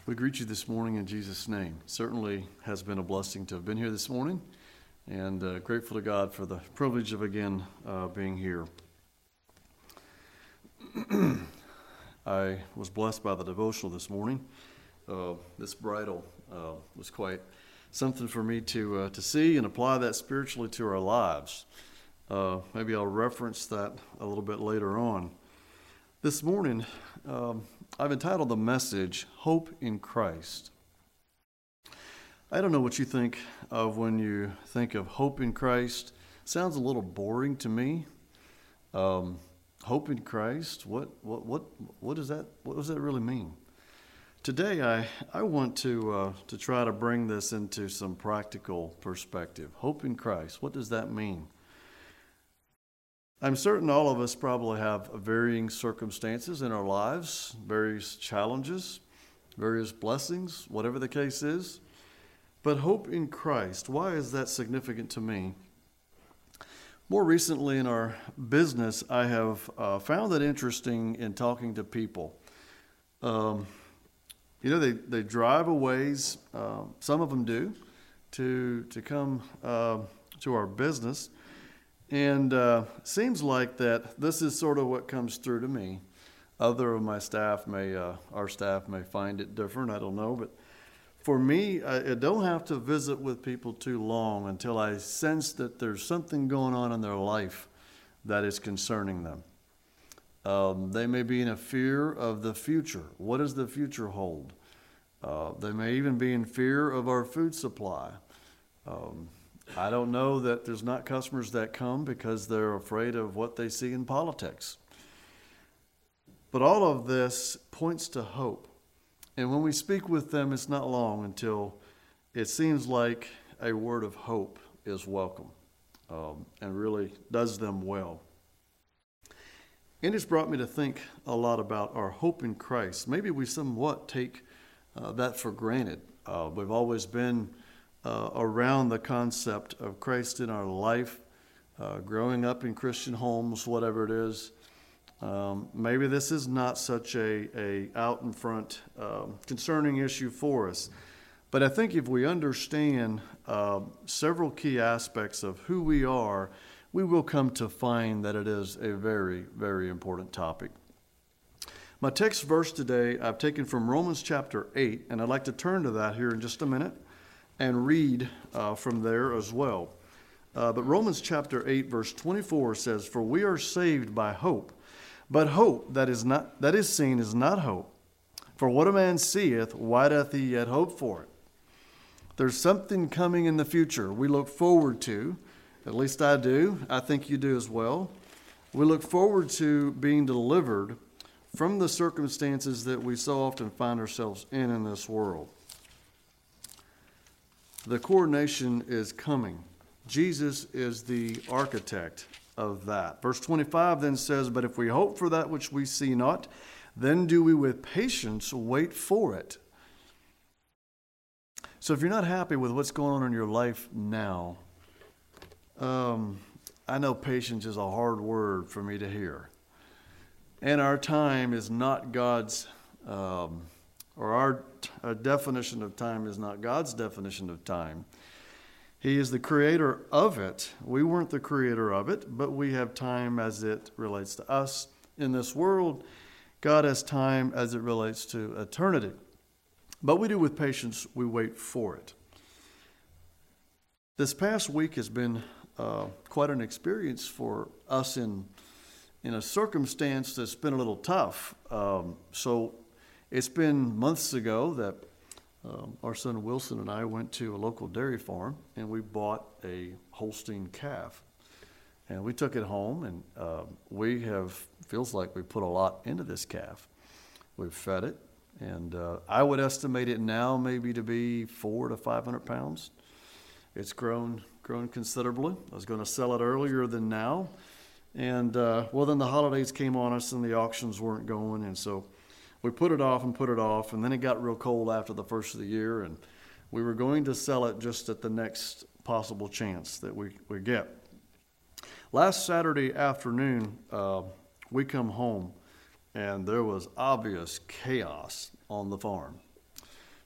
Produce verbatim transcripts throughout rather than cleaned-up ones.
We greet you this morning in Jesus' name. Certainly has been a blessing to have been here this morning, and uh, grateful to God for the privilege of again uh, being here. I was blessed by the devotional this morning. Uh, this bridal uh, was quite something for me to uh, to see and apply that spiritually to our lives. Uh, maybe I'll reference that a little bit later on. This morning, um, I've entitled the message, Hope in Christ. I don't know what you think of when you think of hope in Christ. Sounds a little boring to me. Um, hope in Christ, what what what what does that what does that really mean? Today, I, I want to uh, to try to bring this into some practical perspective. Hope in Christ, what does that mean? I'm certain all of us probably have varying circumstances in our lives, various challenges, various blessings, whatever the case is. But hope in Christ, why is that significant to me? More recently in our business, I have uh, found it interesting in talking to people. Um, you know, they, they drive a ways, uh, some of them do, to, to come uh, to our business. And uh, seems like that this is sort of what comes through to me. Other of my staff may, uh, our staff may find it different, I don't know. But for me, I, I don't have to visit with people too long until I sense that there's something going on in their life that is concerning them. Um, they may be in a fear of the future. What does the future hold? Uh, they may even be in fear of our food supply. Um, I don't know that there's not customers that come because they're afraid of what they see in politics. But all of this points to hope. And when we speak with them, it's not long until it seems like a word of hope is welcome um, and really does them well. And it's brought me to think a lot about our hope in Christ. Maybe we somewhat take uh, that for granted. Uh, we've always been Uh, around the concept of Christ in our life, uh, growing up in Christian homes, whatever it is. Um, maybe this is not such a, a out in front um, concerning issue for us. But I think if we understand uh, several key aspects of who we are, we will come to find that it is a very, very important topic. My text verse today I've taken from Romans chapter eight, and I'd like to turn to that here in just a minute and read uh, from there as well. Uh, but Romans chapter eight, verse twenty-four says, "For we are saved by hope, but hope that is not that is seen is not hope. For what a man seeth, why doth he yet hope for it?" There's something coming in the future we look forward to. At least I do. I think you do as well. We look forward to being delivered from the circumstances that we so often find ourselves in in this world. The coronation is coming. Jesus is the architect of that. Verse twenty-five then says, "But if we hope for that which we see not, then do we with patience wait for it." So if you're not happy with what's going on in your life now, um, I know patience is a hard word for me to hear. And our time is not God's um or our, our definition of time is not God's definition of time. He is the creator of it. We weren't the creator of it, but we have time as it relates to us in this world. God has time as it relates to eternity. But we do with patience, we wait for it. This past week has been uh, quite an experience for us in, in a circumstance that's been a little tough. Um, so It's been months ago that um, our son Wilson and I went to a local dairy farm and we bought a Holstein calf. And we took it home and uh, we have, feels like we put a lot into this calf. We've fed it and uh, I would estimate it now maybe to be four to five hundred pounds. It's grown, grown considerably. I was going to sell it earlier than now. And uh, well, then the holidays came on us and the auctions weren't going, and so we put it off and put it off, and then it got real cold after the first of the year, and we were going to sell it just at the next possible chance that we, we get. Last Saturday afternoon, uh, we come home, and there was obvious chaos on the farm.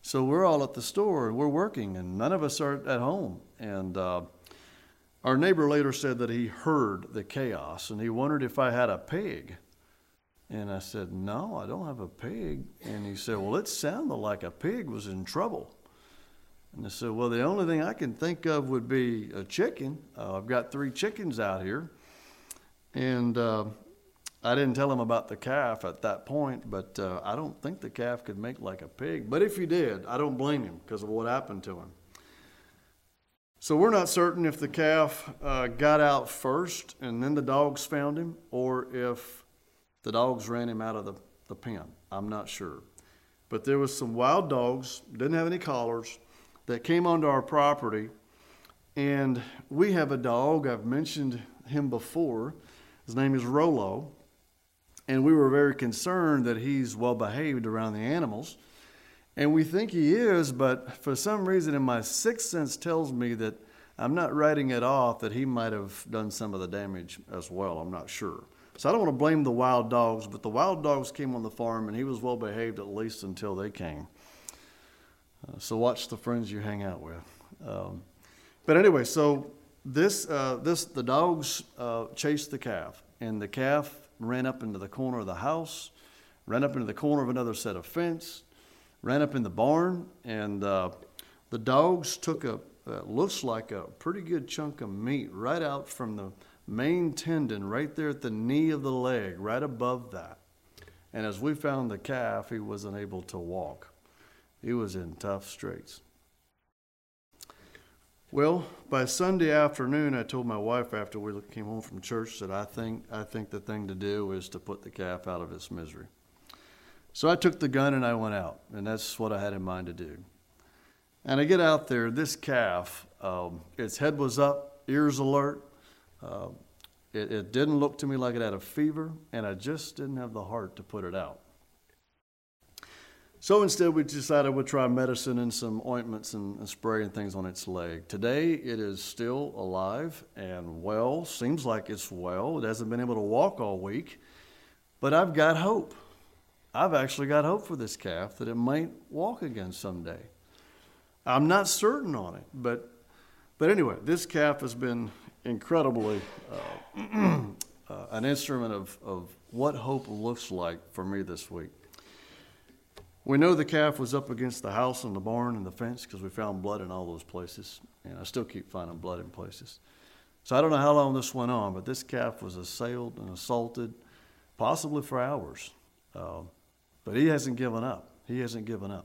So we're all at the store and we're working, and none of us are at home. And uh, our neighbor later said that he heard the chaos, and he wondered if I had a pig. And I said, no, I don't have a pig. And he said, well, it sounded like a pig was in trouble. And I said, well, the only thing I can think of would be a chicken. Uh, I've got three chickens out here. And uh, I didn't tell him about the calf at that point, but uh, I don't think the calf could make like a pig. But if he did, I don't blame him because of what happened to him. So we're not certain if the calf uh, got out first and then the dogs found him, or if the dogs ran him out of the, the pen. I'm not sure. But there was some wild dogs, didn't have any collars, that came onto our property. And we have a dog, I've mentioned him before. His name is Rolo. And we were very concerned that he's well behaved around the animals. And we think he is, but for some reason in my sixth sense tells me that I'm not writing it off, that he might have done some of the damage as well. I'm not sure. So I don't want to blame the wild dogs, but the wild dogs came on the farm and he was well behaved at least until they came. Uh, so watch the friends you hang out with. Um, but anyway, so this, uh, this the dogs uh, chased the calf, and the calf ran up into the corner of the house, ran up into the corner of another set of fence, ran up in the barn, and uh, the dogs took a, uh, looks like a pretty good chunk of meat right out from the main tendon, right there at the knee of the leg, right above that. And as we found the calf, he wasn't able to walk. He was in tough straits. Well, by Sunday afternoon, I told my wife after we came home from church that I think I think the thing to do is to put the calf out of its misery. So I took the gun and I went out, and that's what I had in mind to do. And I get out there, this calf, um, its head was up, ears alert. Uh, it, it didn't look to me like it had a fever, and I just didn't have the heart to put it out. So instead, we decided we'd try medicine and some ointments and, and spray and things on its leg. Today, it is still alive and well. Seems like it's well. It hasn't been able to walk all week. But I've got hope. I've actually got hope for this calf that it might walk again someday. I'm not certain on it. But, but anyway, this calf has been incredibly uh, uh, an instrument of, of what hope looks like for me this week. We know the calf was up against the house and the barn and the fence because we found blood in all those places. And I still keep finding blood in places. So I don't know how long this went on, but this calf was assailed and assaulted, possibly for hours. Uh, but he hasn't given up. He hasn't given up.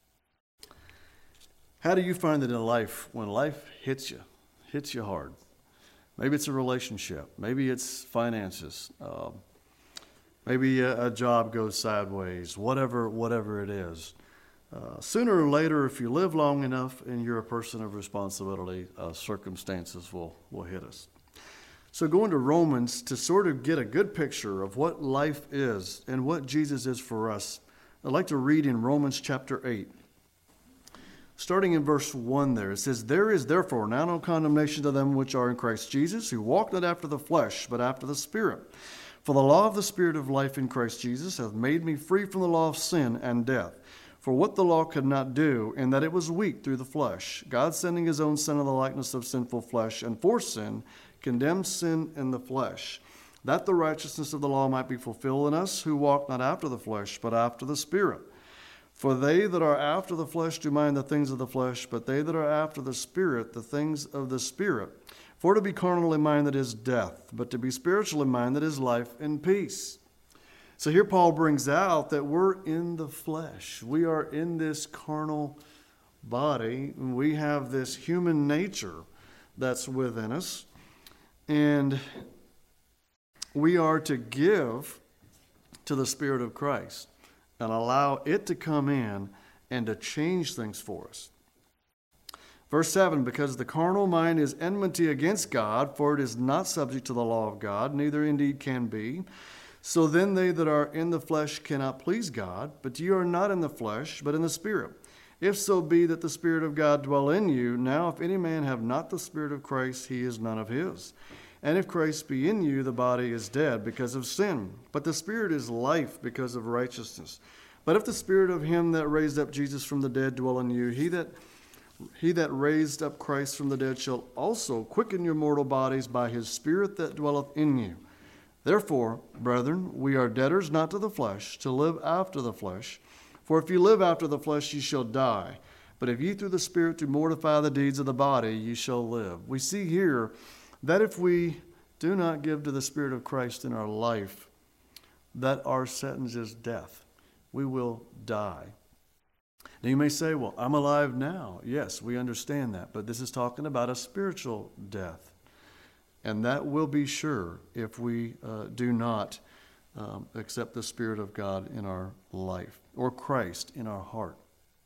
How do you find it in life when life hits you, hits you hard? Maybe it's a relationship. Maybe it's finances. Uh, Maybe a, a job goes sideways, whatever whatever it is. Uh, sooner or later, if you live long enough and you're a person of responsibility, uh, circumstances will, will hit us. So going to Romans to sort of get a good picture of what life is and what Jesus is for us, I'd like to read in Romans chapter eight. Starting in verse one there, it says, "There is therefore now no condemnation to them which are in Christ Jesus, who walk not after the flesh, but after the Spirit. For the law of the Spirit of life in Christ Jesus hath made me free from the law of sin and death. For what the law could not do, in that it was weak through the flesh, God sending his own Son in the likeness of sinful flesh, and for sin, condemned sin in the flesh, that the righteousness of the law might be fulfilled in us, who walk not after the flesh, but after the Spirit. For they that are after the flesh do mind the things of the flesh, but they that are after the Spirit, the things of the Spirit. For to be carnally minded is death, but to be spiritually minded is life and peace." So here Paul brings out that we're in the flesh. We are in this carnal body. And we have this human nature that's within us. And we are to give to the Spirit of Christ and allow it to come in and to change things for us. Verse seven, "Because the carnal mind is enmity against God, for it is not subject to the law of God, neither indeed can be. So then they that are in the flesh cannot please God. But ye are not in the flesh, but in the Spirit. If so be that the Spirit of God dwell in you. Now if any man have not the Spirit of Christ, he is none of his. And if Christ be in you, the body is dead because of sin. But the Spirit is life because of righteousness. But if the Spirit of him that raised up Jesus from the dead dwell in you, he that he that raised up Christ from the dead shall also quicken your mortal bodies by his Spirit that dwelleth in you. Therefore, brethren, we are debtors not to the flesh, to live after the flesh. For if you live after the flesh, ye shall die. But if ye through the Spirit do mortify the deeds of the body, ye shall live. We see here that if we do not give to the Spirit of Christ in our life, that our sentence is death. We will die. Now you may say, well, I'm alive now. Yes, we understand that. But this is talking about a spiritual death. And that will be sure if we uh, do not um, accept the Spirit of God in our life or Christ in our heart.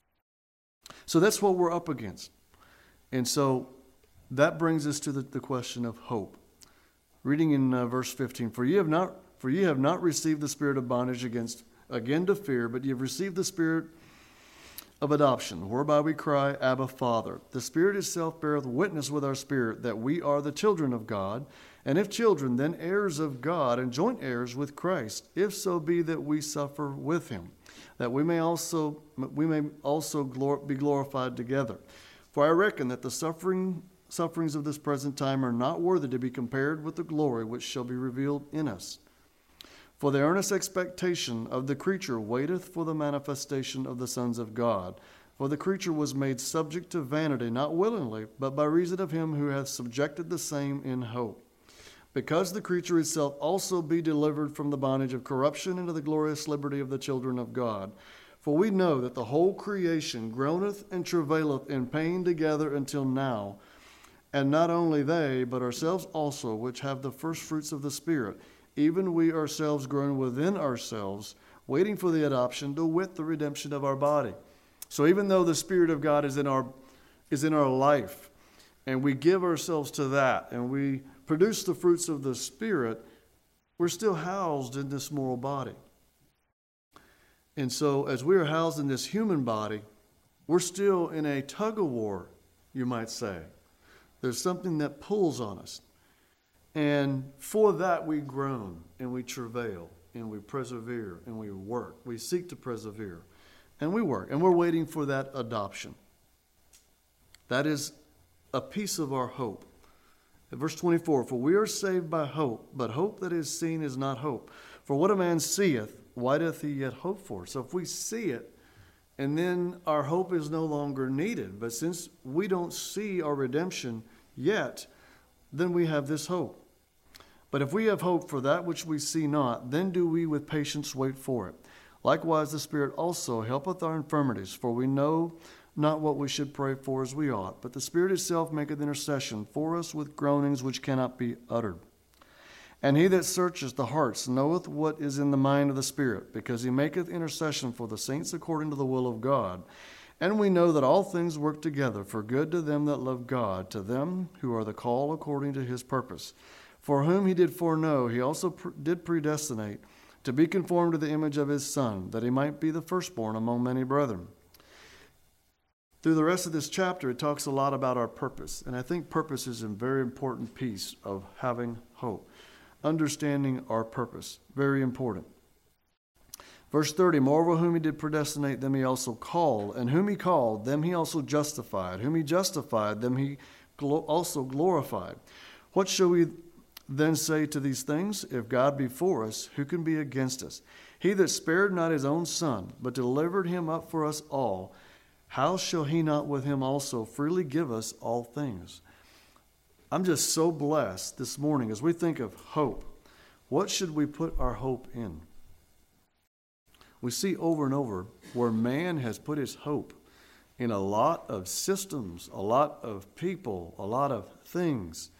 So that's what we're up against. And so that brings us to the, the question of hope. Reading in uh, verse fifteen, For ye have not for ye have not received the spirit of bondage against again to fear, but ye have received the Spirit of adoption, whereby we cry, Abba, Father. The Spirit itself beareth witness with our spirit that we are the children of God, and if children, then heirs of God, and joint heirs with Christ, if so be that we suffer with him, that we may also we may also glor- be glorified together. For I reckon that the suffering sufferings of this present time are not worthy to be compared with the glory which shall be revealed in us. For the earnest expectation of the creature waiteth for the manifestation of the sons of God. For the creature was made subject to vanity, not willingly, but by reason of him who hath subjected the same in hope. Because the creature itself also be delivered from the bondage of corruption into the glorious liberty of the children of God. For we know that the whole creation groaneth and travaileth in pain together until now. And not only they, but ourselves also, which have the first fruits of the Spirit, even we ourselves groan within ourselves, waiting for the adoption, to wit, the redemption of our body. So even though the Spirit of God is in our is in our life, and we give ourselves to that, and we produce the fruits of the Spirit, we're still housed in this mortal body. And so as we are housed in this human body, we're still in a tug-of-war, you might say. There's something that pulls on us. And for that we groan and we travail and we persevere and we work. We seek to persevere and we work. And we're waiting for that adoption. That is a piece of our hope. At verse twenty-four, For we are saved by hope, but hope that is seen is not hope. For what a man seeth, why doth he yet hope for? So if we see it, and then our hope is no longer needed. But since we don't see our redemption yet, then we have this hope. But if we have hope for that which we see not, then do we with patience wait for it. Likewise the Spirit also helpeth our infirmities, for we know not what we should pray for as we ought, but the Spirit itself maketh intercession for us with groanings which cannot be uttered. And he that searcheth the hearts knoweth what is in the mind of the Spirit, because he maketh intercession for the saints according to the will of God. And we know that all things work together for good to them that love God, to them who are the called according to his purpose. For whom he did foreknow, he also pre- did predestinate to be conformed to the image of his Son, that he might be the firstborn among many brethren. Through the rest of this chapter, it talks a lot about our purpose. And I think purpose is a very important piece of having hope. Understanding our purpose, very important. Verse thirty, Moreover, whom he did predestinate, them he also called. And whom he called, them he also justified. Whom he justified, them he glo- also glorified. What shall we then say to these things? If God be for us, who can be against us? He that spared not his own Son, but delivered him up for us all, how shall he not with him also freely give us all things? I'm just so blessed this morning as we think of hope. What should we put our hope in? We see over and over where man has put his hope in a lot of systems, a lot of people, a lot of things.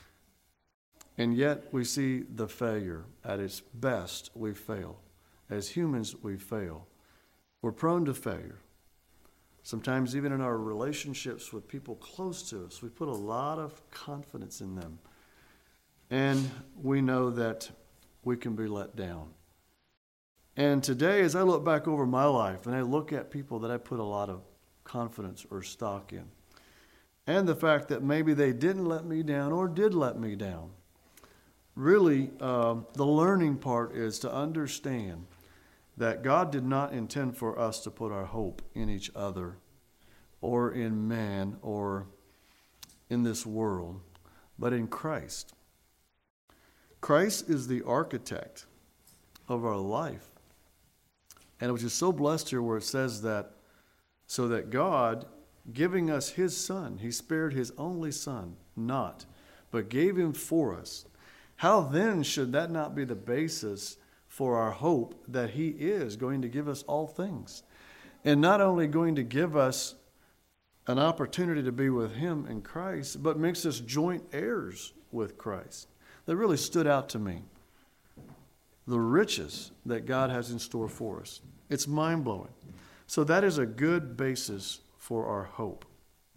And yet we see the failure. At its best, we fail. As humans, we fail. We're prone to failure. Sometimes even in our relationships with people close to us, we put a lot of confidence in them. And we know that we can be let down. And today, as I look back over my life and I look at people that I put a lot of confidence or stock in, and the fact that maybe they didn't let me down or did let me down, really, um, the learning part is to understand that God did not intend for us to put our hope in each other or in man or in this world, but in Christ. Christ is the architect of our life. And which is so blessed here where it says that, so that God, giving us his son, he spared his only son, not, but gave him for us. How then should that not be the basis for our hope that he is going to give us all things? And not only going to give us an opportunity to be with him in Christ, but makes us joint heirs with Christ. That really stood out to me. The riches that God has in store for us. It's mind-blowing. So that is a good basis for our hope.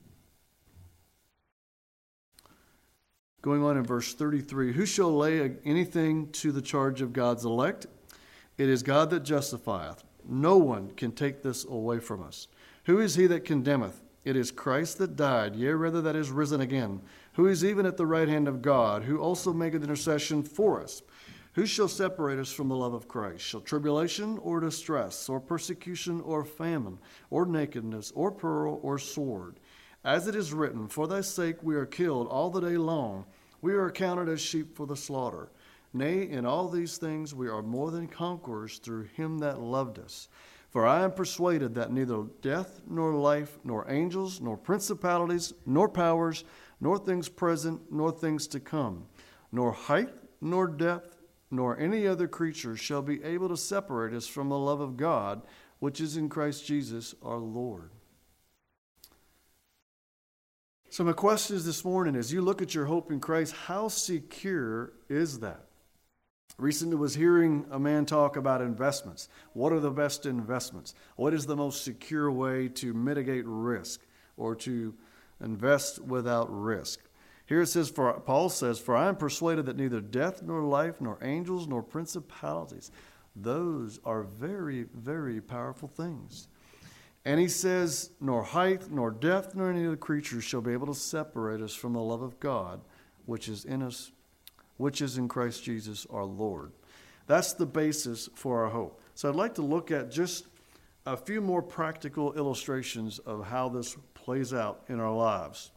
Going on in verse thirty-three, who shall lay anything to the charge of God's elect? It is God that justifieth. No one can take this away from us. Who is he that condemneth? It is Christ that died, yea, rather that is risen again, who is even at the right hand of God, who also maketh intercession for us. Who shall separate us from the love of Christ? Shall tribulation or distress, or persecution or famine, or nakedness, or peril, or sword? As it is written, for thy sake we are killed all the day long. We are accounted as sheep for the slaughter. Nay, in all these things we are more than conquerors through him that loved us. For I am persuaded that neither death, nor life, nor angels, nor principalities, nor powers, nor things present, nor things to come, nor height, nor depth, nor any other creature shall be able to separate us from the love of God, which is in Christ Jesus our Lord. So my question is this morning, as you look at your hope in Christ, how secure is that? Recently was hearing a man talk about investments. What are the best investments? What is the most secure way to mitigate risk or to invest without risk? Here it says, for Paul says, for I am persuaded that neither death nor life nor angels nor principalities, those are very, very powerful things. And he says, nor height, nor depth, nor any other creature shall be able to separate us from the love of God, which is in us, which is in Christ Jesus our Lord. That's the basis for our hope. So I'd like to look at just a few more practical illustrations of how this plays out in our lives.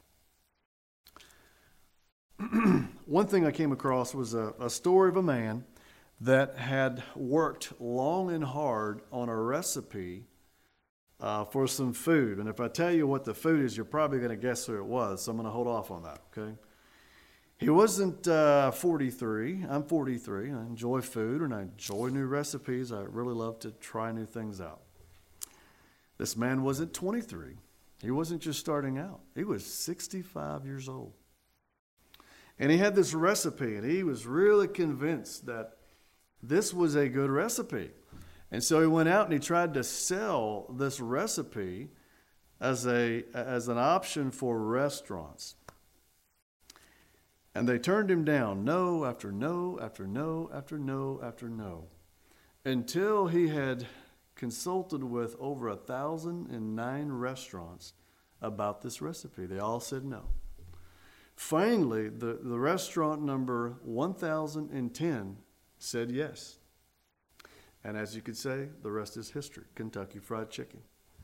One thing I came across was a, a story of a man that had worked long and hard on a recipe uh, for some food. And if I tell you what the food is, you're probably going to guess who it was. So I'm going to hold off on that, okay? He wasn't uh, forty-three. I'm forty-three. I enjoy food and I enjoy new recipes. I really love to try new things out. This man wasn't twenty-three. He wasn't just starting out. He was sixty-five years old. And he had this recipe, and he was really convinced that this was a good recipe. And so he went out and he tried to sell this recipe as a as an option for restaurants. And they turned him down, no after no after no after no after no, until he had consulted with over a thousand and nine restaurants about this recipe. They all said no. Finally, the, the restaurant number one thousand ten said yes. And as you could say, the rest is history. Kentucky Fried Chicken.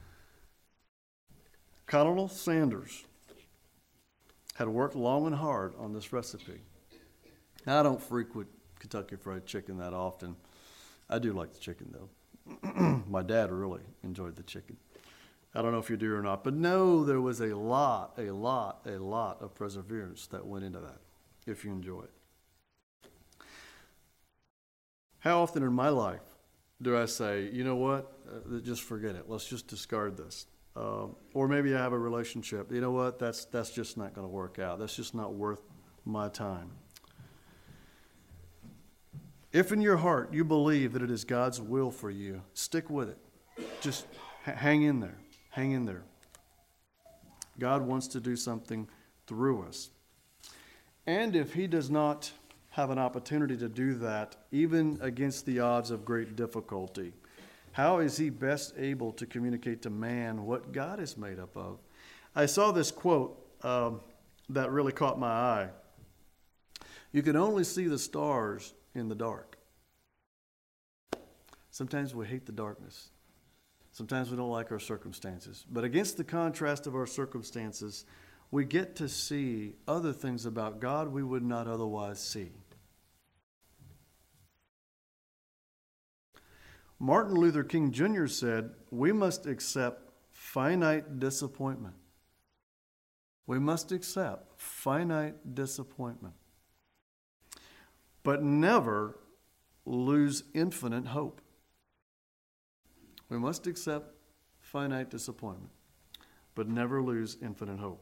Colonel Sanders had worked long and hard on this recipe. Now, I don't frequent Kentucky Fried Chicken that often. I do like the chicken, though. My dad really enjoyed the chicken. I don't know if you do or not, but no, there was a lot, a lot, a lot of perseverance that went into that, if you enjoy it. How often in my life do I say, you know what, uh, just forget it. Let's just discard this. Uh, or maybe I have a relationship. You know what, that's, that's just not going to work out. That's just not worth my time. If in your heart you believe that it is God's will for you, stick with it. Just h- hang in there. Hang in there. God wants to do something through us. And if he does not have an opportunity to do that, even against the odds of great difficulty, how is he best able to communicate to man what God is made up of? I saw this quote um, that really caught my eye. You can only see the stars in the dark. Sometimes we hate the darkness. Sometimes we don't like our circumstances. But against the contrast of our circumstances, we get to see other things about God we would not otherwise see. Martin Luther King Junior said, we must accept finite disappointment. We must accept finite disappointment, but never lose infinite hope. We must accept finite disappointment, but never lose infinite hope.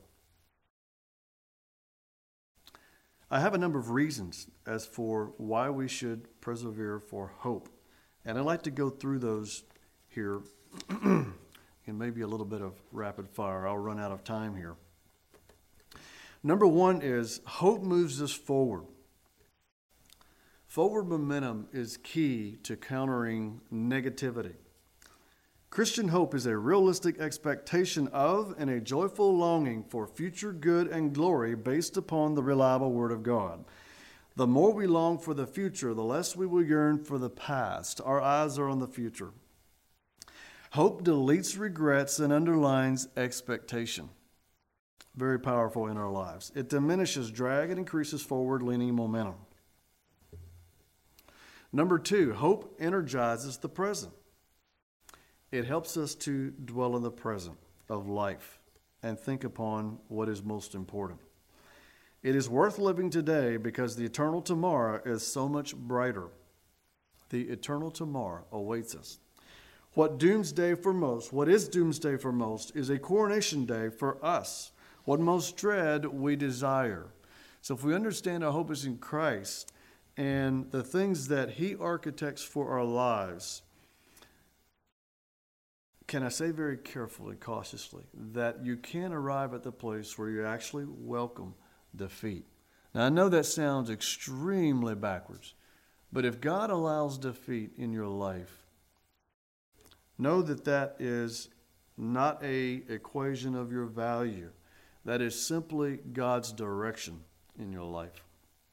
I have a number of reasons as for why we should persevere for hope. And I'd like to go through those here in maybe a little bit of rapid fire. I'll run out of time here. Number one is hope moves us forward. Forward momentum is key to countering negativity. Christian hope is a realistic expectation of and a joyful longing for future good and glory based upon the reliable Word of God. The more we long for the future, the less we will yearn for the past. Our eyes are on the future. Hope deletes regrets and underlines expectation. Very powerful in our lives. It diminishes drag and increases forward-leaning momentum. Number two, hope energizes the present. It helps us to dwell in the present of life and think upon what is most important. It is worth living today because the eternal tomorrow is so much brighter. The eternal tomorrow awaits us. What doomsday for most, what is doomsday for most, is a coronation day for us. What most dread, we desire. So if we understand our hope is in Christ and the things that He architects for our lives, can I say very carefully, cautiously, that you can arrive at the place where you actually welcome defeat. Now, I know that sounds extremely backwards, but if God allows defeat in your life, know that that is not a equation of your value. That is simply God's direction in your life,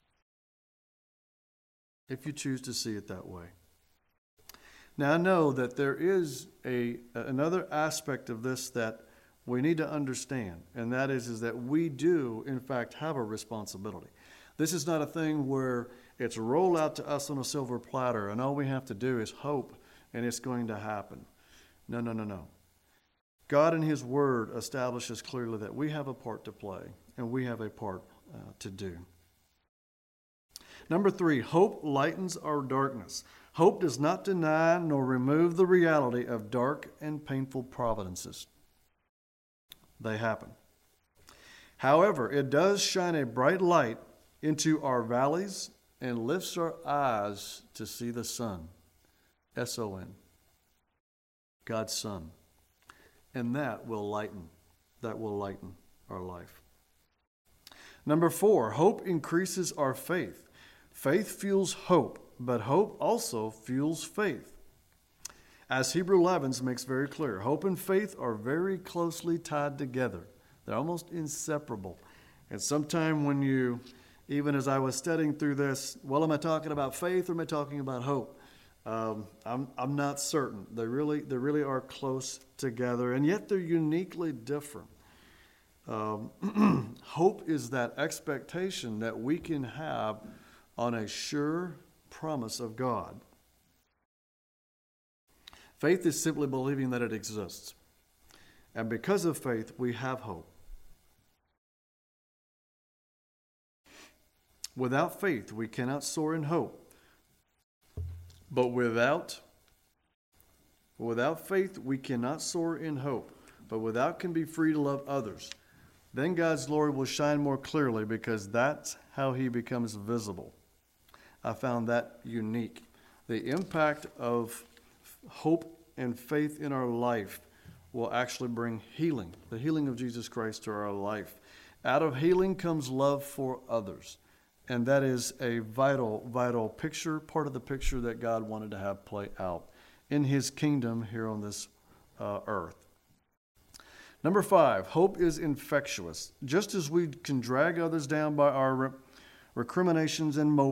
if you choose to see it that way. Now, I know that there is a another aspect of this that we need to understand, and that is, is that we do, in fact, have a responsibility. This is not a thing where it's rolled out to us on a silver platter, and all we have to do is hope, and it's going to happen. No, no, no, no. God in His Word establishes clearly that we have a part to play, and we have a part uh, to do. Number three, hope lightens our darkness. Hope does not deny nor remove the reality of dark and painful providences. They happen. However, it does shine a bright light into our valleys and lifts our eyes to see the sun, S O N, God's Son. And that will lighten, that will lighten our life. Number four, hope increases our faith. Faith fuels hope, but hope also fuels faith. As Hebrew eleven makes very clear, hope and faith are very closely tied together. They're almost inseparable. And sometime when you, even as I was studying through this, well, am I talking about faith or am I talking about hope? Um, I'm I'm not certain. They really they really are close together, and yet they're uniquely different. Um, hope is that expectation that we can have on a sure promise of God. Faith is simply believing that it exists, and because of faith, we have hope. Without faith, we cannot soar in hope. But without, without faith, we cannot soar in hope. But without can be free to love others. Then God's glory will shine more clearly because that's how He becomes visible. I found that unique. The impact of hope and faith in our life will actually bring healing, the healing of Jesus Christ to our life. Out of healing comes love for others. And that is a vital, vital picture, part of the picture that God wanted to have play out in His kingdom here on this uh, earth. Number five, hope is infectious. Just as we can drag others down by our re- recriminations and moping,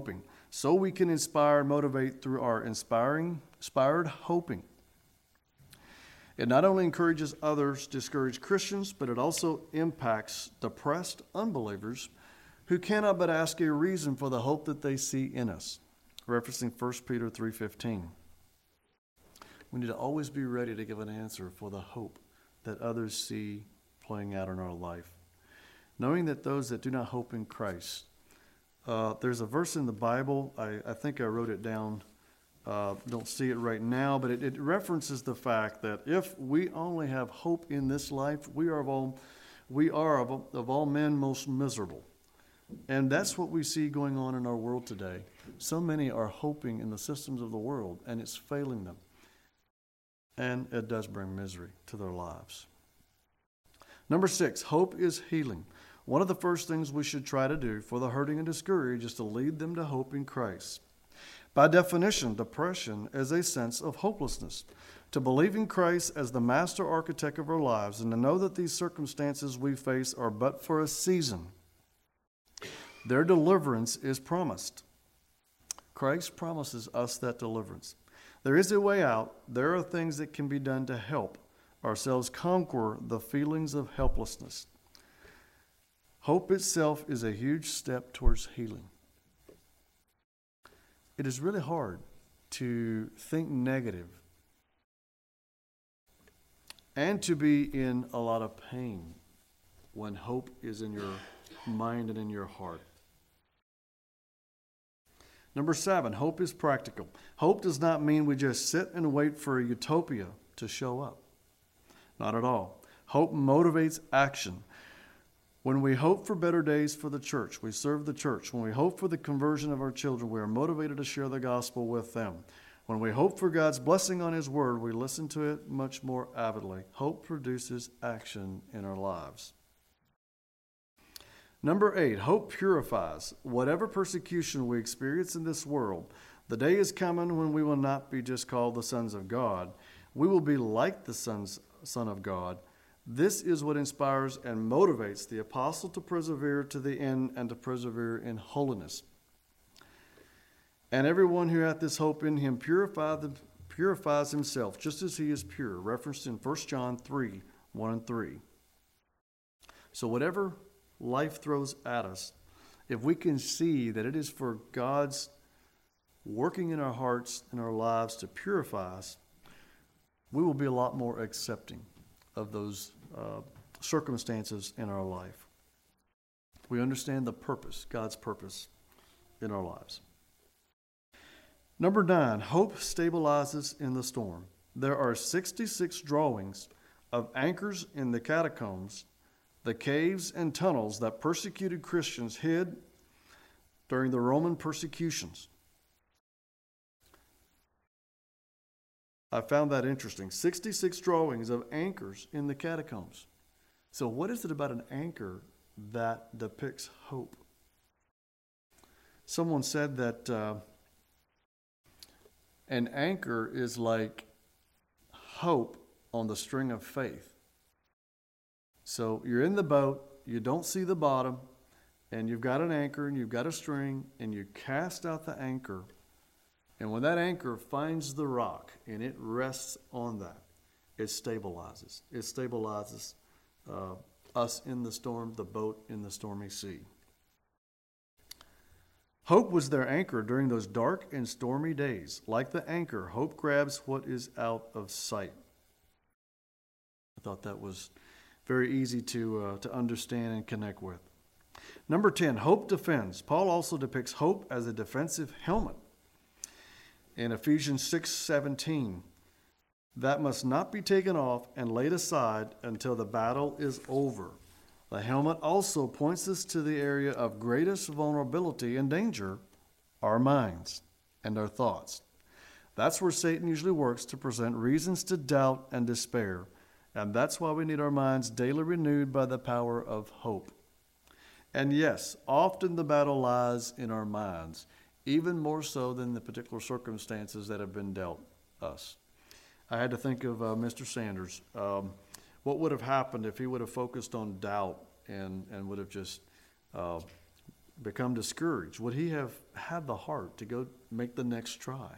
so we can inspire, motivate through our inspiring, inspired hoping. It not only encourages others, discouraged Christians, but it also impacts depressed unbelievers who cannot but ask a reason for the hope that they see in us, referencing First Peter three fifteen. We need to always be ready to give an answer for the hope that others see playing out in our life. Knowing that those that do not hope in Christ, uh, there's a verse in the Bible, I, I think I wrote it down, uh, don't see it right now, but it, it references the fact that if we only have hope in this life, we are of all, we are of, of all men most miserable. And that's what we see going on in our world today. So many are hoping in the systems of the world, and it's failing them. And it does bring misery to their lives. Number six, hope is healing. One of the first things we should try to do for the hurting and discouraged is to lead them to hope in Christ. By definition, depression is a sense of hopelessness. To believe in Christ as the master architect of our lives and to know that these circumstances we face are but for a season, their deliverance is promised. Christ promises us that deliverance. There is a way out. There are things that can be done to help ourselves conquer the feelings of helplessness. Hope itself is a huge step towards healing. It is really hard to think negative and to be in a lot of pain when hope is in your mind and in your heart. Number seven, hope is practical. Hope does not mean we just sit and wait for a utopia to show up. Not at all. Hope motivates action. When we hope for better days for the church, we serve the church. When we hope for the conversion of our children, we are motivated to share the gospel with them. When we hope for God's blessing on His word, we listen to it much more avidly. Hope produces action in our lives. Number eight, hope purifies. Whatever persecution we experience in this world, the day is coming when we will not be just called the sons of God. We will be like the sons, Son of God. This is what inspires and motivates the apostle to persevere to the end and to persevere in holiness. And everyone who hath this hope in him purify the, purifies himself, just as he is pure, referenced in First John three, one and three. So whatever life throws at us, if we can see that it is for God's working in our hearts and our lives to purify us, we will be a lot more accepting of those uh, circumstances in our life. We understand the purpose, God's purpose in our lives. Number nine, hope stabilizes in the storm. There are sixty-six drawings of anchors in the catacombs, the caves and tunnels that persecuted Christians hid during the Roman persecutions. I found that interesting. sixty-six drawings of anchors in the catacombs. So what is it about an anchor that depicts hope? Someone said that uh, an anchor is like hope on the string of faith. So you're in the boat, you don't see the bottom, and you've got an anchor and you've got a string, and you cast out the anchor. And when that anchor finds the rock and it rests on that, it stabilizes. It stabilizes uh, us in the storm, the boat in the stormy sea. Hope was their anchor during those dark and stormy days. Like the anchor, hope grabs what is out of sight. I thought that was very easy to uh, to understand and connect with. Number ten, hope defends. Paul also depicts hope as a defensive helmet. In Ephesians six seventeen, that must not be taken off and laid aside until the battle is over. The helmet also points us to the area of greatest vulnerability and danger, our minds and our thoughts. That's where Satan usually works to present reasons to doubt and despair. And that's why we need our minds daily renewed by the power of hope. And yes, often the battle lies in our minds, even more so than the particular circumstances that have been dealt us. I had to think of uh, Mister Sanders. Um, what would have happened if he would have focused on doubt and, and would have just uh, become discouraged? Would he have had the heart to go make the next try?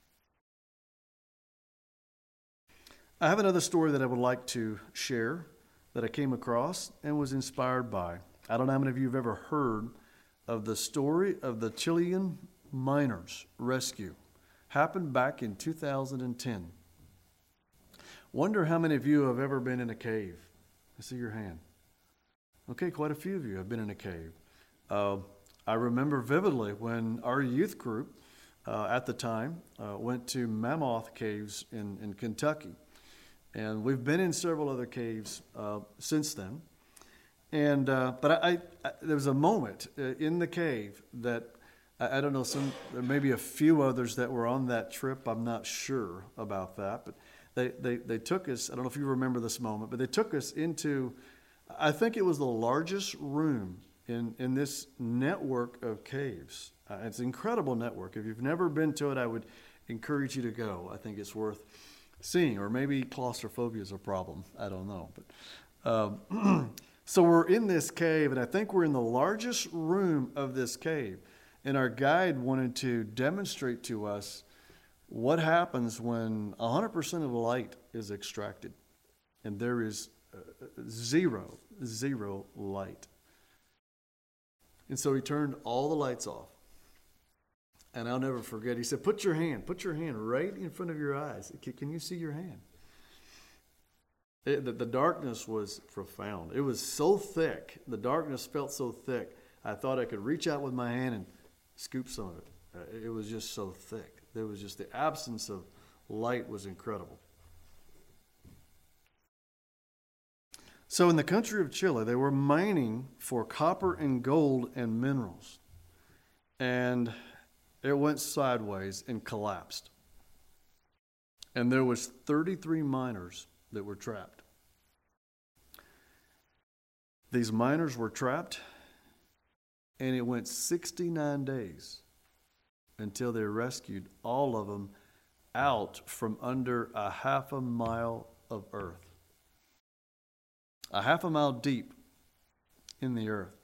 I have another story that I would like to share that I came across and was inspired by. I don't know how many of you have ever heard of the story of the Chilean miners' rescue. Happened back in two thousand ten. Wonder how many of you have ever been in a cave. I see your hand. Okay, quite a few of you have been in a cave. Uh, I remember vividly when our youth group uh, at the time uh, went to Mammoth Caves in, in Kentucky. And we've been in several other caves uh, since then. And uh, but I, I, there was a moment uh, in the cave that I, I don't know, some there may be a few others that were on that trip. I'm not sure about that, but they, they, they took us. I don't know if you remember this moment, but they took us into, I think it was the largest room in in this network of caves. Uh, it's an incredible network. If you've never been to it, I would encourage you to go. I think it's worth seeing, or maybe claustrophobia is a problem. I don't know, but. Um, So we're in this cave, and I think we're in the largest room of this cave. And our guide wanted to demonstrate to us what happens when one hundred percent of the light is extracted. And there is uh, zero, zero light. And so he turned all the lights off. And I'll never forget, he said, put your hand, put your hand right in front of your eyes. Can you see your hand? It, the, the darkness was profound. It was so thick. The darkness felt so thick. I thought I could reach out with my hand and scoop some of it. Uh, it was just so thick. There was just the absence of light was incredible. So in the country of Chile, they were mining for copper and gold and minerals. And it went sideways and collapsed. And there was thirty-three miners that were trapped. These miners were trapped, and it went sixty-nine days until they rescued all of them out from under a half a mile of earth. A half a mile deep in the earth.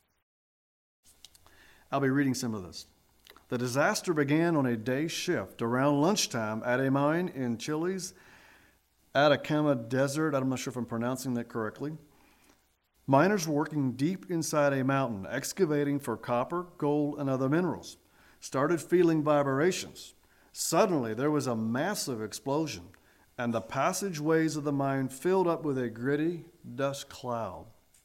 I'll be reading some of this. The disaster began on a day shift around lunchtime at a mine in Chile's Atacama Desert. I'm not sure if I'm pronouncing that correctly. Miners were working deep inside a mountain, excavating for copper, gold, and other minerals. Started feeling vibrations. Suddenly, there was a massive explosion, and the passageways of the mine filled up with a gritty dust cloud.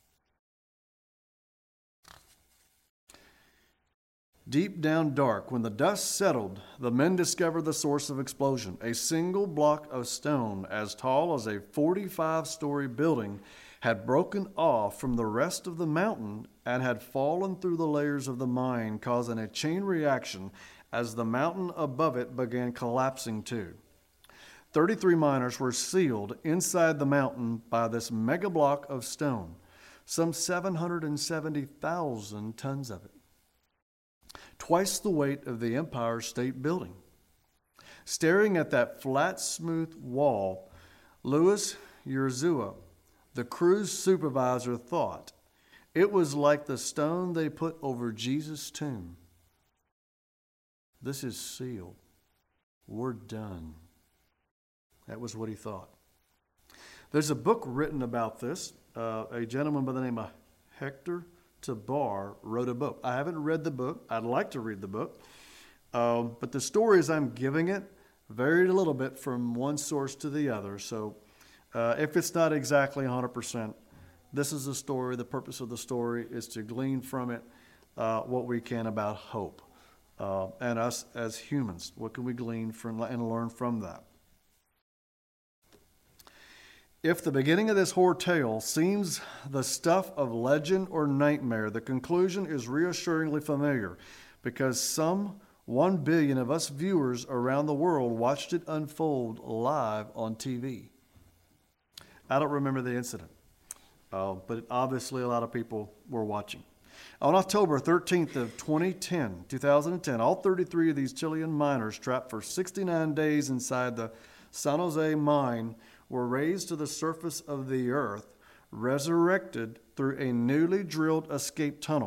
Deep down dark, when the dust settled, the men discovered the source of explosion. A single block of stone as tall as a forty-five-story building had broken off from the rest of the mountain and had fallen through the layers of the mine, causing a chain reaction as the mountain above it began collapsing too. thirty-three miners were sealed inside the mountain by this mega block of stone, some seven hundred seventy thousand tons of it. Twice the weight of the Empire State Building. Staring at that flat, smooth wall, Luis Urzúa, the crew's supervisor, thought it was like the stone they put over Jesus' tomb. This is sealed. We're done. That was what he thought. There's a book written about this. Uh, a gentleman by the name of Hector Tabar wrote a book. I haven't read the book. I'd like to read the book. Um, but the stories I'm giving it varied a little bit from one source to the other. So uh, if it's not exactly one hundred percent, this is the story. The purpose of the story is to glean from it uh, what we can about hope. Uh, and us as humans, what can we glean from and learn from that? If the beginning of this horror tale seems the stuff of legend or nightmare, the conclusion is reassuringly familiar because some one billion of us viewers around the world watched it unfold live on T V. I don't remember the incident, uh, but obviously a lot of people were watching. On October thirteenth of twenty ten, all thirty-three of these Chilean miners trapped for sixty-nine days inside the San Jose mine were raised to the surface of the earth, resurrected through a newly drilled escape tunnel.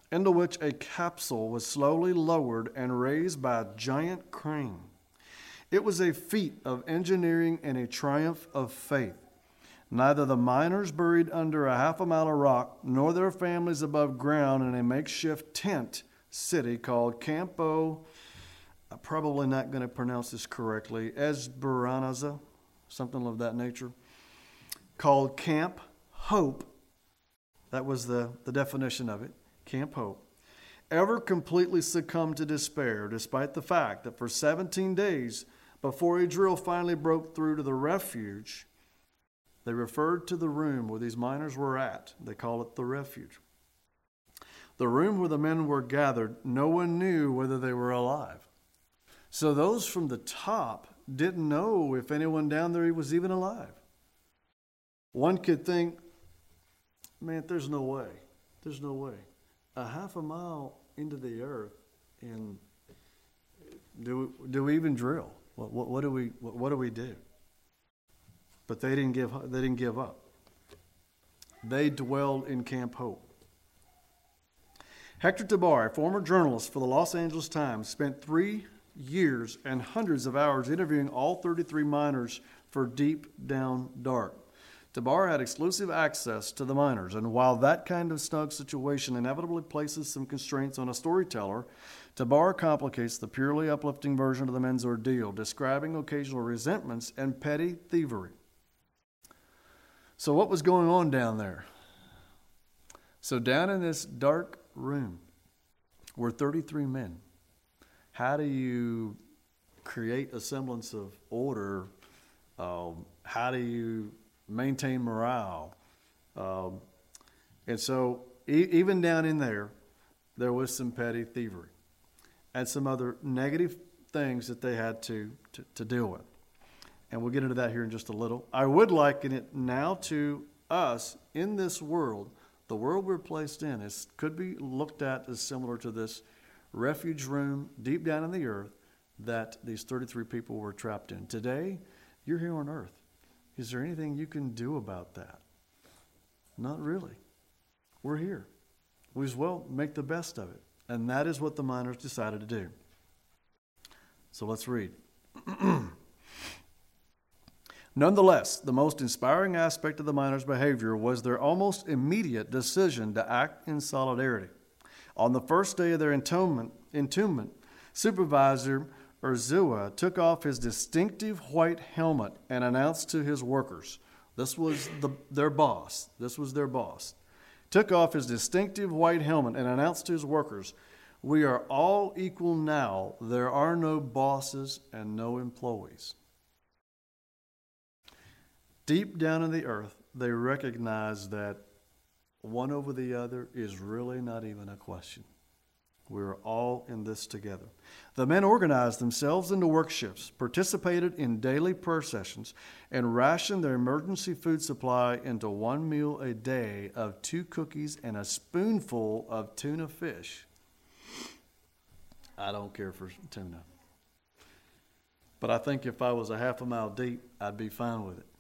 into which a capsule was slowly lowered and raised by a giant crane. It was a feat of engineering and a triumph of faith. Neither the miners buried under a half a mile of rock nor their families above ground in a makeshift tent city called Campo, I'm probably not going to pronounce this correctly, Esperanza, something of that nature, called Camp Hope. That was the, the definition of it, Camp Hope. Ever completely succumbed to despair, despite the fact that for seventeen days before a drill finally broke through to the refuge, they referred to the room where these miners were at. They call it the refuge. The room where the men were gathered, no one knew whether they were alive. So those from the top didn't know if anyone down there was even alive. One could think, man, there's no way. There's no way. A half a mile into the earth, and do we, do we even drill? What, what, what do we what, what do we do? But they didn't give they didn't give up. They dwelled in Camp Hope. Hector Tabar, a former journalist for the Los Angeles Times, spent three years and hundreds of hours interviewing all thirty-three miners for Deep Down Dark. Tabar had exclusive access to the miners, and while that kind of snug situation inevitably places some constraints on a storyteller, Tabar complicates the purely uplifting version of the men's ordeal, describing occasional resentments and petty thievery. So what was going on down there? So down in this dark room were thirty-three men. How do you create a semblance of order? Um, how do you maintain morale? Um, and so e- even down in there, there was some petty thievery and some other negative things that they had to, to, to deal with. And we'll get into that here in just a little. I would liken it now to us in this world. The world we're placed in is, could be looked at as similar to this refuge room deep down in the earth that these thirty-three people were trapped in. Today, you're here on earth. Is there anything you can do about that? Not really. We're here. We as well make the best of it. And that is what the miners decided to do. So let's read. Nonetheless, the most inspiring aspect of the miners' behavior was their almost immediate decision to act in solidarity. On the first day of their entombment, entombment Supervisor Urzua took off his distinctive white helmet and announced to his workers, this was the, their boss, this was their boss, took off his distinctive white helmet and announced to his workers, we are all equal now. There are no bosses and no employees. Deep down in the earth, they recognize that one over the other is really not even a question. We're all in this together. The men organized themselves into work shifts, participated in daily prayer sessions, and rationed their emergency food supply into one meal a day of two cookies and a spoonful of tuna fish. I don't care for tuna. But I think if I was a half a mile deep, I'd be fine with it.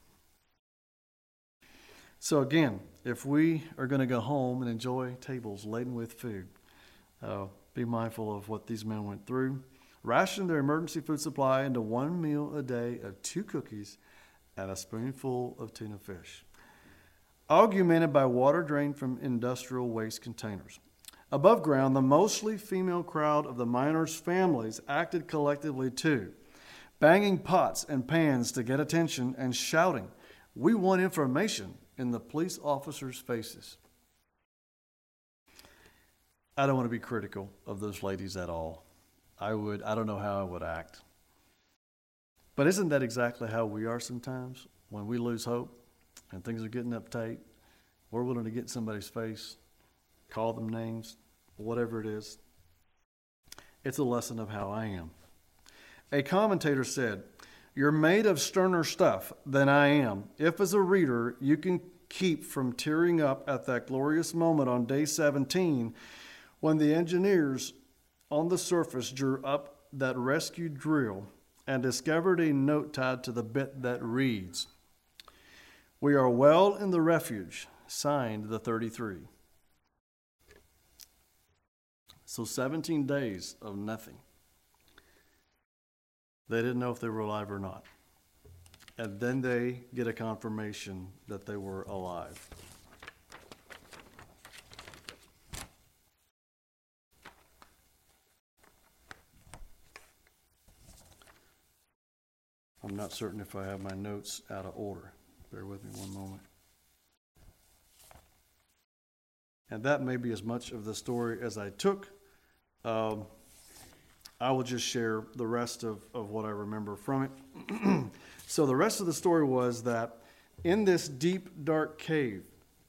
So again, if we are going to go home and enjoy tables laden with food, uh, be mindful of what these men went through. Ration their emergency food supply into one meal a day of two cookies and a spoonful of tuna fish. Augmented by water drained from industrial waste containers. Above ground, the mostly female crowd of the miners' families acted collectively too, banging pots and pans to get attention and shouting, "We want information," in the police officers' faces. I don't want to be critical of those ladies at all. I would, I don't know how I would act. But isn't that exactly how we are sometimes? When we lose hope and things are getting uptight, we're willing to get in somebody's face, call them names, whatever it is. It's a lesson of how I am. A commentator said, "You're made of sterner stuff than I am. If as a reader you can keep from tearing up at that glorious moment on day seventeen when the engineers on the surface drew up that rescue drill and discovered a note tied to the bit that reads, 'We are well in the refuge,' signed the thirty-three. So seventeen days of nothing. They didn't know if they were alive or not. And then they get a confirmation that they were alive. I'm not certain if I have my notes out of order. Bear with me one moment. And that may be as much of the story as I took. Um, I will just share the rest of, of what I remember from it. So the rest of the story was that in this deep, dark cave,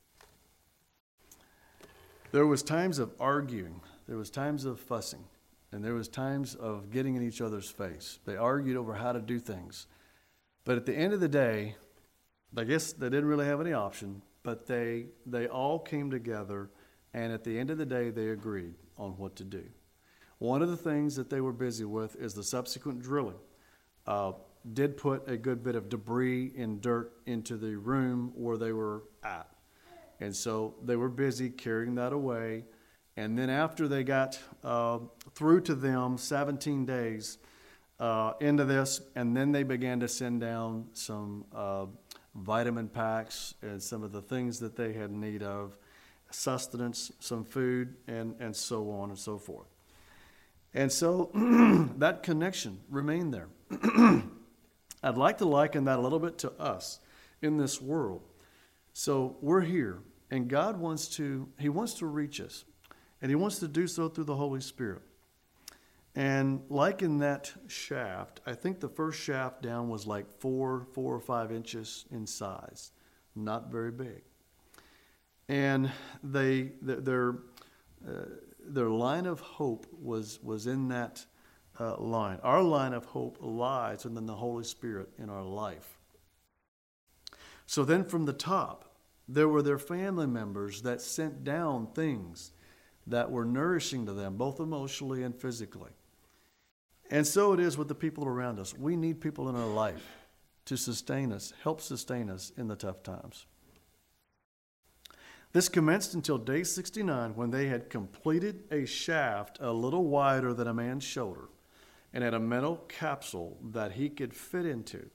there was times of arguing, there was times of fussing, and there was times of getting in each other's face. They argued over how to do things. But at the end of the day, I guess they didn't really have any option, but they they all came together, and at the end of the day, they agreed on what to do. One of the things that they were busy with is the subsequent drilling. Uh, did put a good bit of debris and dirt into the room where they were at. And so they were busy carrying that away. And then after they got uh, through to them seventeen days uh, into this, and then they began to send down some uh, vitamin packs and some of the things that they had need of, sustenance, some food, and, and so on and so forth. And so that connection remained there. I'd like to liken that a little bit to us in this world. So we're here, and God wants to, He wants to reach us, and He wants to do so through the Holy Spirit. And like in that shaft, I think the first shaft down was like four, four or five inches in size, not very big. And they, their, uh, their line of hope was was in that uh, line. Our line of hope lies within the Holy Spirit in our life. So then from the top, there were their family members that sent down things that were nourishing to them, both emotionally and physically. And so it is with the people around us. We need people in our life to sustain us, help sustain us in the tough times. This commenced until day sixty-nine, when they had completed a shaft a little wider than a man's shoulder and had a metal capsule that he could fit into.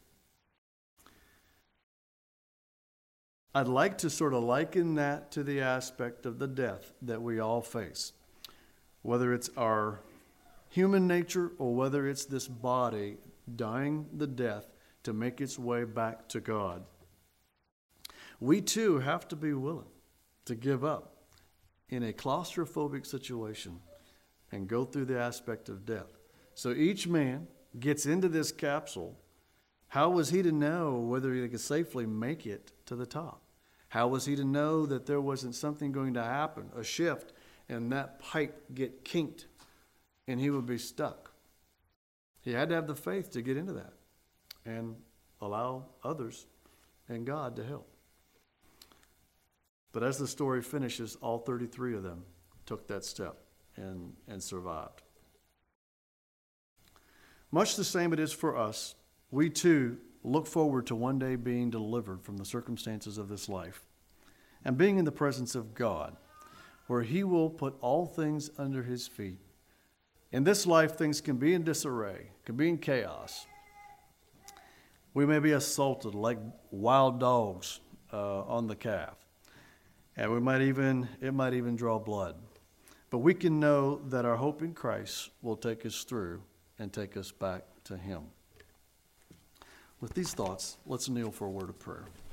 I'd like to sort of liken that to the aspect of the death that we all face, whether it's our human nature or whether it's this body dying the death to make its way back to God. We too have to be willing to give up in a claustrophobic situation and go through the aspect of death. So each man gets into this capsule. How was he to know whether he could safely make it to the top? How was he to know that there wasn't something going to happen, a shift, and that pipe get kinked and he would be stuck? He had to have the faith to get into that and allow others and God to help. But as the story finishes, all thirty-three of them took that step and, and survived. Much the same it is for us. We too look forward to one day being delivered from the circumstances of this life and being in the presence of God, where He will put all things under His feet. In this life, things can be in disarray, can be in chaos. We may be assaulted like wild dogs uh, on the calf. And we might even, it might even draw blood. But we can know that our hope in Christ will take us through and take us back to Him. With these thoughts, let's kneel for a word of prayer.